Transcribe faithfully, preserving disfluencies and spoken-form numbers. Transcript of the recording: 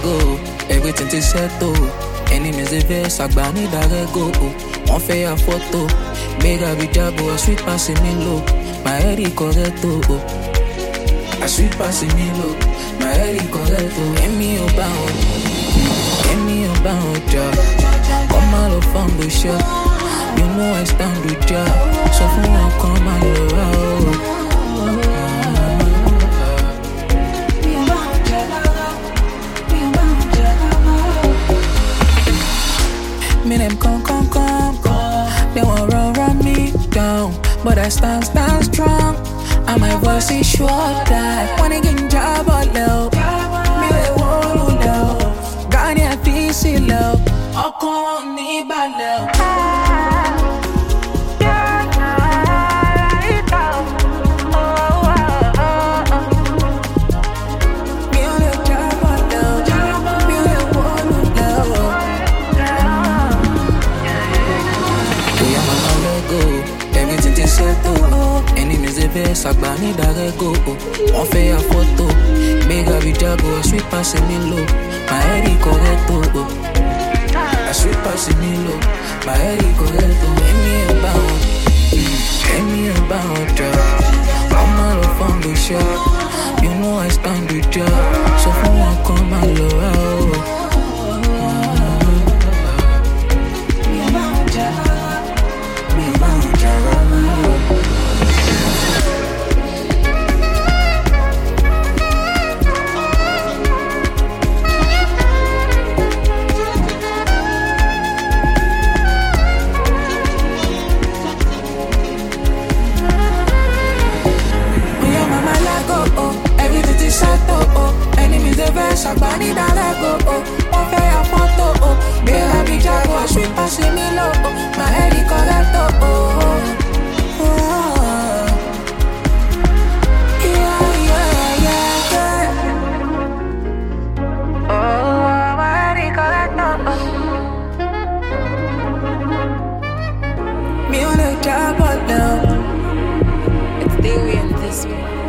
go, everything is settled. Enemies they vex, agba need a go. One fair photo, make a jabo, a sweet passing me low. My head is correct, oh. A sweet passing me low. My head is correct, oh. Give me your bound, give me your bound, job. Come out of fun, the shot. You know I stand with ya. So for one, come and love. Me them come, come, come, come. They won't run, run me down, but I stand, stand strong. And my voice is sure that when I get job or low, me they won't low. Gani a piece of love, I can't need bad love. Enemies they vex, agba need a go. One fair photo, make a jabo, a sweet passing me low. My head is correct, oh. A sweet passing me low. My head is correct, oh. Give me a bound, give me a bound, yeah. I'm out of fun, the shot. You know I stand with ya. So for one, come and love. Sabani da go oh, one fair photo oh, be a big jago, sweet passing me low oh, my head is correct oh, oh, yeah, yeah, yeah, yeah, oh, my head is correct oh, me on the job now, it's the way in this way.